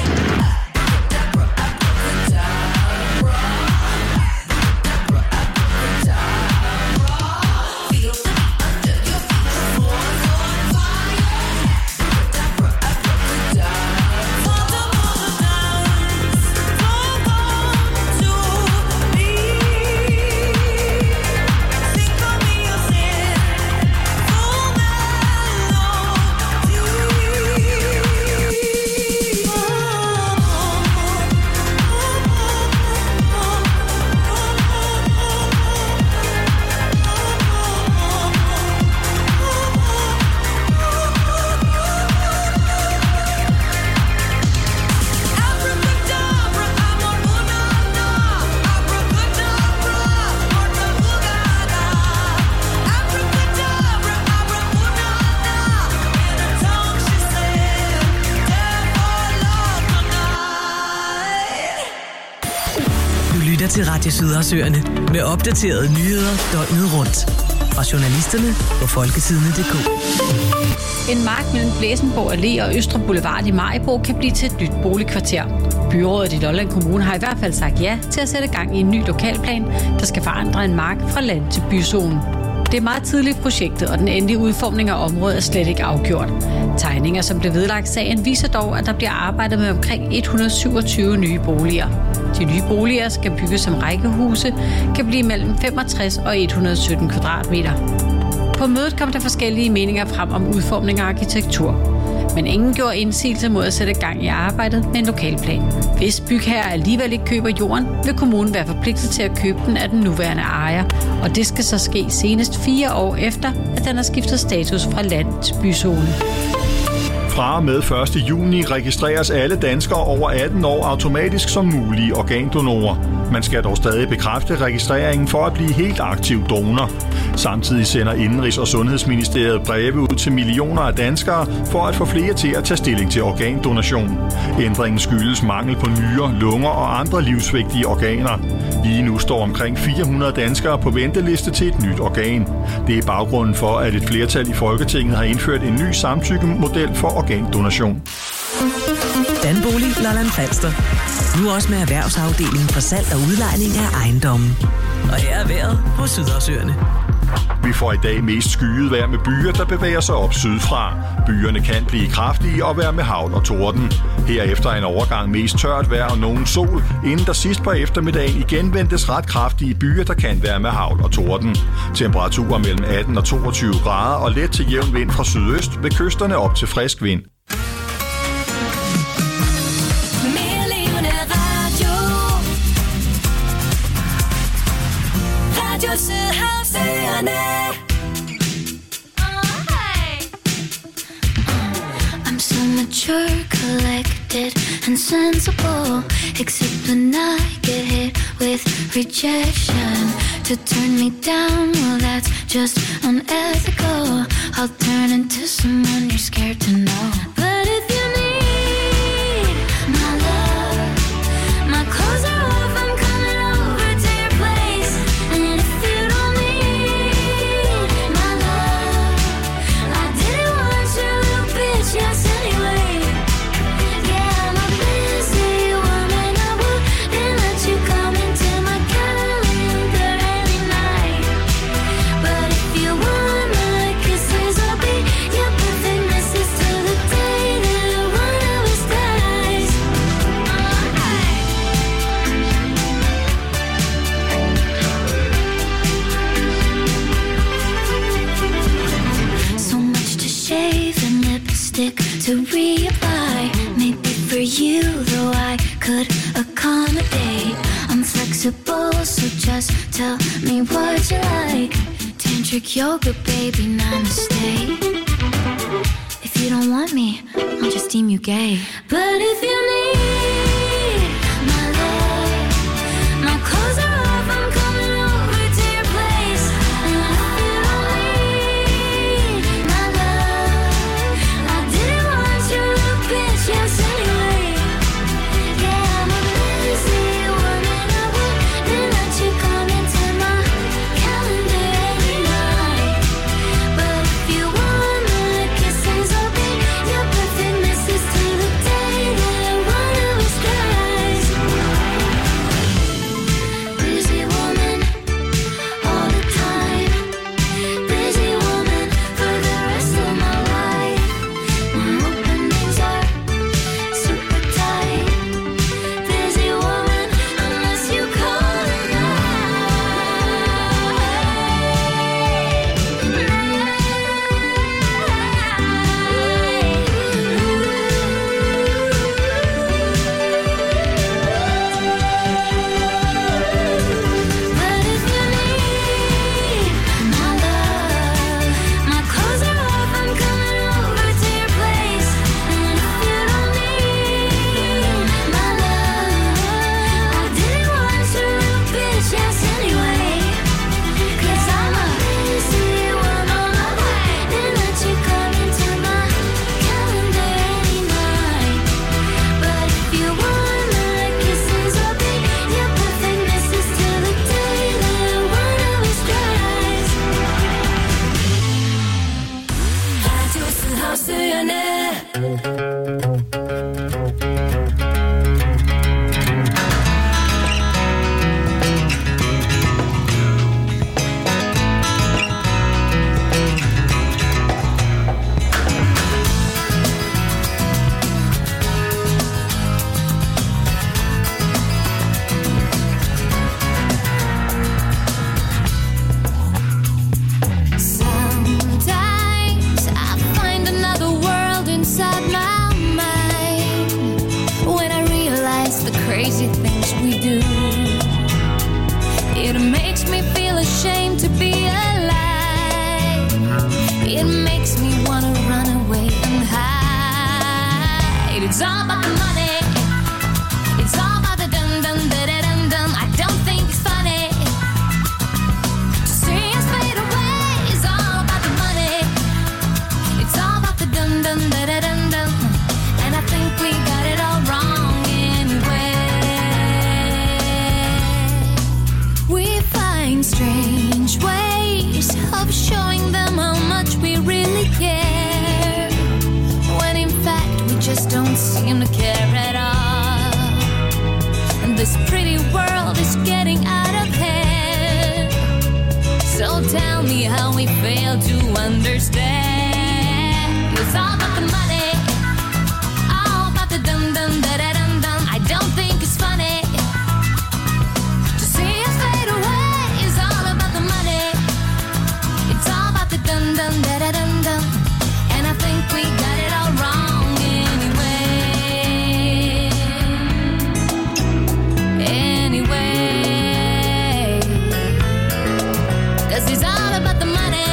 Til Radio Sydersøerne med opdaterede nyheder døgnet rundt. Fra journalisterne på Folketidende.dk. En mark mellem Blæsenborg Allé og Østre Boulevard i Maribo kan blive til et nyt boligkvarter. Byrådet i Lolland Kommune har i hvert fald sagt ja til at sætte gang i en ny lokalplan, der skal forandre en mark fra land til byzone. Det er meget tidligt i projektet, og den endelige udformning af området er slet ikke afgjort. Tegninger, som blev vedlagt sagen, viser dog, at der bliver arbejdet med omkring 127 nye boliger. De nye boliger skal bygges som rækkehuse, kan blive mellem 65 og 117 kvadratmeter. På mødet kom der forskellige meninger frem om udformning af arkitektur. Men ingen gjorde indsigelse mod at sætte gang i arbejdet med en lokalplan. Hvis bygherrer alligevel ikke køber jorden, vil kommunen være forpligtet til at købe den af den nuværende ejer. Og det skal så ske senest 4 år efter, at den har skiftet status fra land til byzone. Fra og med 1. juni registreres alle danskere over 18 år automatisk som mulige organdonorer. Man skal dog stadig bekræfte registreringen for at blive helt aktiv donor. Samtidig sender Indenrigs- og Sundhedsministeriet breve ud til millioner af danskere for at få flere til at tage stilling til organdonation. Ændringen skyldes mangel på nyrer, lunger og andre livsvigtige organer. Lige nu står omkring 400 danskere på venteliste til et nyt organ. Det er baggrunden for, at et flertal i Folketinget har indført en ny samtykkemodel for organdonation. Danbolig Lolland Falster. Nu også med erhvervsafdelingen for salg og udlejning af ejendommen. Og her er vejret på Sydhavsøerne. Vi får i dag mest skyet vejr med byer, der bevæger sig op sydfra. Byerne kan blive kraftige og være med hagl og torden. Herefter en overgang mest tørt vejr og nogen sol, inden der sidst på eftermiddagen igen ventes ret kraftige byer, der kan være med hagl og torden. Temperaturer mellem 18 og 22 grader og let til jævn vind fra sydøst, ved kysterne op til frisk vind. I'm so mature, collected and sensible, except when I get hit with rejection. To turn me down, well that's just unethical. I'll turn into someone you're scared to know. But if you need my love, my clothes are off, I'm coming over to your place. And if you don't need my love, I didn't want your little bitch, yes anyway. Yeah, I'm a busy woman, I wouldn't let you come into my calendar any night. But if you want my kisses, I'll be your perfect missus till the day that one of us dies. So much to shave and lipstick to reapply. Maybe for you, though I could accommodate. I'm flexible, so just tell me what you like. Tantric yoga, baby, namaste. If you don't want me, I'll just deem you gay. But if you need my love, my clothes are off, I'm coming over to your place. And if you don't need my love, I didn't want your little bitch, yes anyway. Yeah, I'm a busy woman, I wouldn't let you come into my calendar any night. But if you want my kisses, I'll be your perfect missus till the day that one of us dies. It's all about the money. It's all about the dum dum da da dum dum. I don't think it's funny to see us fade away. It's all about the money. It's all about the dum dum da da dum dum. And I think we got it all wrong anyway. We find strange ways of showing them how much we really care, when in fact we just don't seem to care at all. And this pretty world is getting out of hand. So tell me how we fail to understand. It's all about the money, all about the dum dum da da dum dum. I don't think it's funny to see us fade away. It's all about the money. It's all about the dum dum da da dum dum. And I think we got it all wrong anyway. Anyway, 'cause it's all about the money.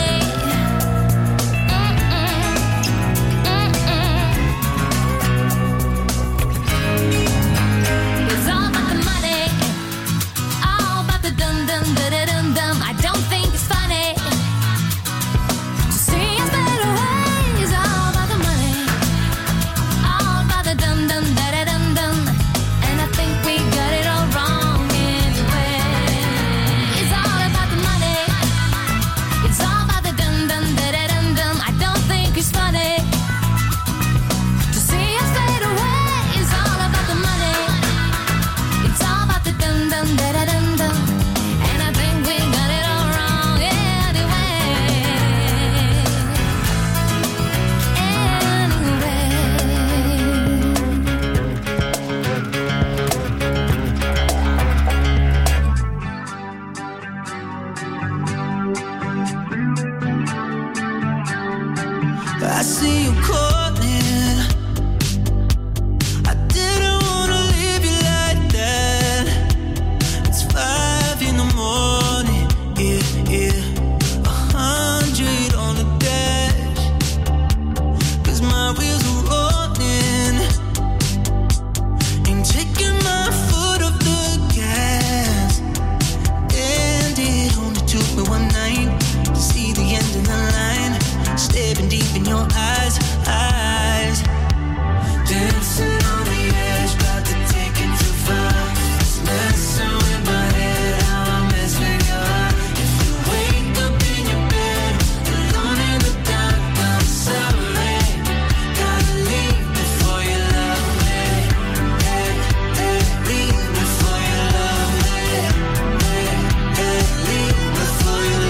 It's all about the money, all about the dum dum da da dum dum. I don't think it's funny to see us fade away. It's all about the money, all about the dum dum da da dum dum. And I think we got it all wrong anyway. It's all about the money. It's all about the dum dum da da dum dum. I don't think it's funny to see us fade away. It's all about the money. It's all about the dum dum da da dum dum. And I think we got it all wrong anyway. I see you caught